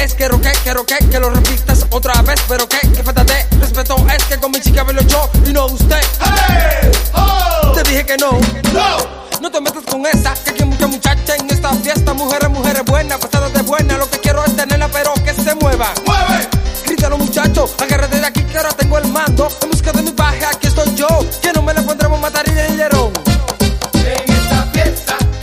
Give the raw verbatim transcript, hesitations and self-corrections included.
es, quiero que, quiero que, que lo repitas otra vez. Pero que, que falta de respeto es que con mi chica bailo yo y no usted. Hey, oh, te dije que no, no. No te metas con esa, que aquí hay mucha muchacha en esta fiesta. Mujeres, mujeres buenas, pasadas de